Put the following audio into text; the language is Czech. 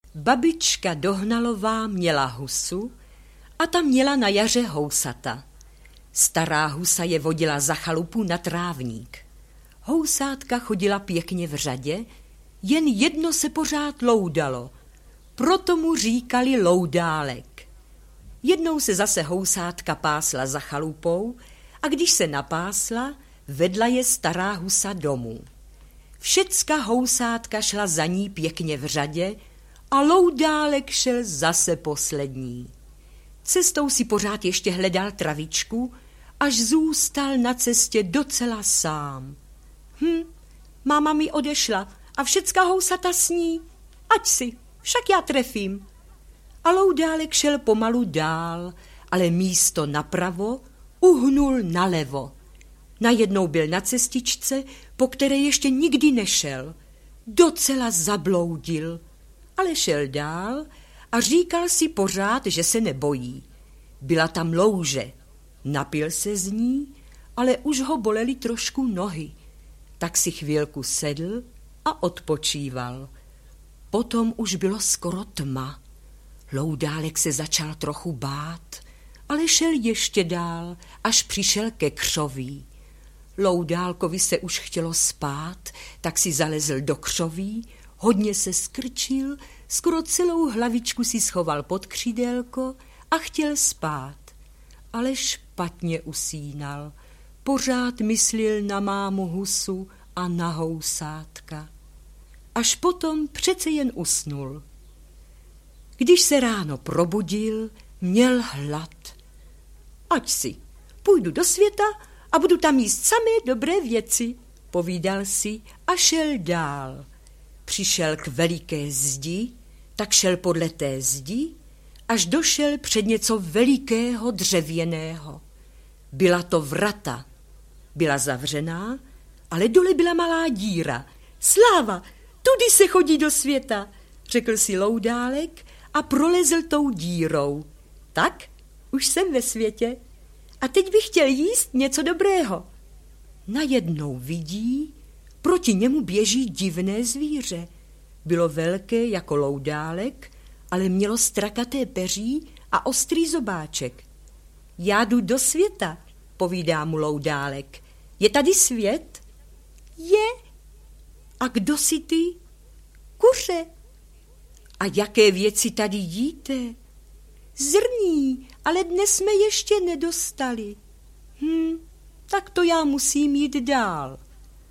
Babička Dohnalová měla husu a ta měla na jaře housata. Stará husa je vodila za chalupu na trávník. Housátka chodila pěkně v řadě, jen jedno se pořád loudalo, proto mu říkali Loudálek. Jednou se zase housátka pásla za chalupou a když se napásla, vedla je stará husa domů. Všecka housátka šla za ní pěkně v řadě a Loudálek šel zase poslední. Cestou si pořád ještě hledal travičku, až zůstal na cestě docela sám. Máma mi odešla a všecka housata s ní. Ať si, však já trefím. A Loudálek šel pomalu dál, ale místo napravo uhnul nalevo. Najednou byl na cestičce, po které ještě nikdy nešel. Docela zabloudil, ale šel dál a říkal si pořád, že se nebojí. Byla tam louže. Napil se z ní, ale už ho bolely trošku nohy. Tak si chvílku sedl a odpočíval. Potom už bylo skoro tma. Loudálek se začal trochu bát, ale šel ještě dál, až přišel ke křoví. Loudálkovi se už chtělo spát, tak si zalezl do křoví, hodně se skrčil, skoro celou hlavičku si schoval pod křídélko a chtěl spát. Ale špatně usínal, pořád myslil na mámu husu a na housátka. Až potom přece jen usnul. Když se ráno probudil, měl hlad. Ať si, půjdu do světa a budu tam jíst samé dobré věci, povídal si a šel dál. Přišel k veliké zdi, tak šel podle té zdi, až došel před něco velikého dřevěného. Byla to vrata. Byla zavřená, ale dole byla malá díra. Sláva, tudy se chodí do světa, řekl si Loudálek a prolezl tou dírou. Tak, už jsem ve světě a teď bych chtěl jíst něco dobrého. Najednou vidí, proti němu běží divné zvíře. Bylo velké jako Loudálek, ale mělo strakaté peří a ostrý zobáček. Já jdu do světa, povídá mu Loudálek. Je tady svět? Je. A kdo jsi ty? Kuře. A jaké věci tady jíte? Zrní, ale dnes jsme ještě nedostali. Tak to já musím jít dál.